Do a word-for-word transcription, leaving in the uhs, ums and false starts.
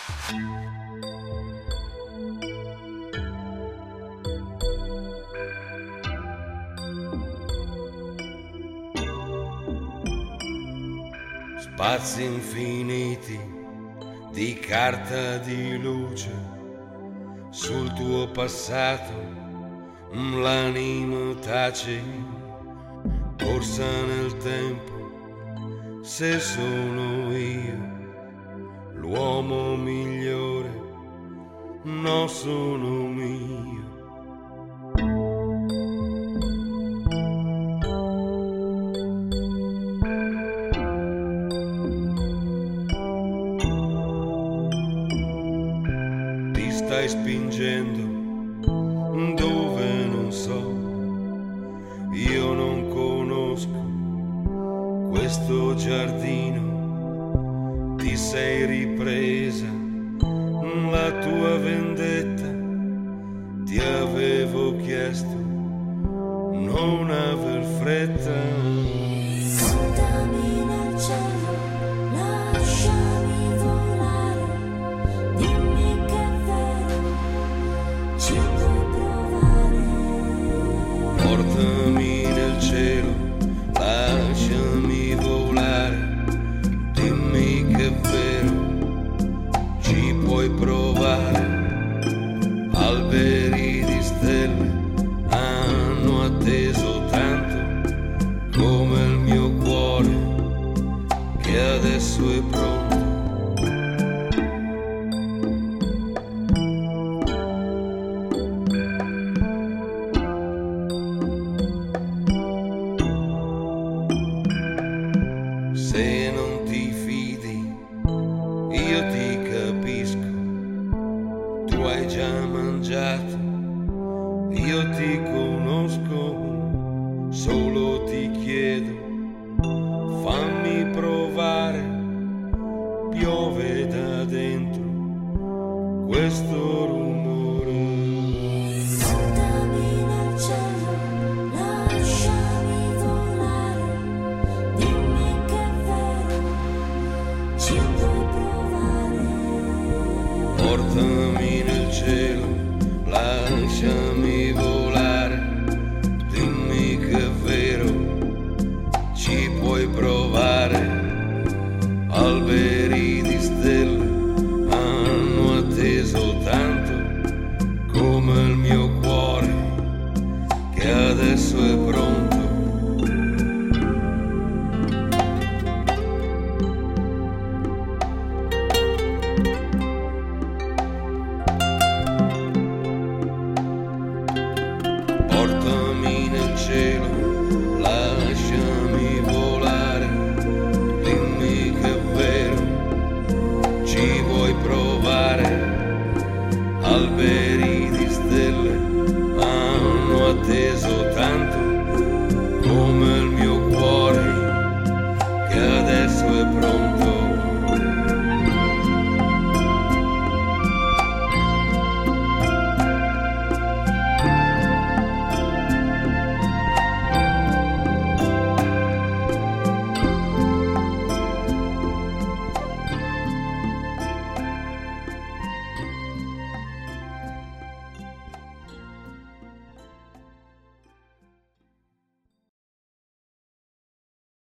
Spazi infiniti di carta di luce sul tuo passato, l'anima tace, corsa nel tempo, se sono io l'uomo migliore, no sono mio. Stai spingendo dove non so, io non conosco questo giardino, ti sei ripresa la tua vendetta, ti avevo chiesto non aver fretta. Portami nel cielo, lasciami volare, dimmi che è vero, ci puoi provare. Portami nel cielo, lasciami volare, dimmi che è vero, ci puoi provare. Alberi di stelle hanno atteso tanto come il mio cuore che adesso è pronto. Se non ti fidi, io ti capisco, tu hai già mangiato, io ti conosco, solo ti chiedo, fammi provare, piove da dentro questo rumore. Portami nel cielo, lasciami volare, dimmi che è vero, ci puoi provare. Portami nel cielo, lasciami volare, dimmi che è vero, ci puoi provare. Alberi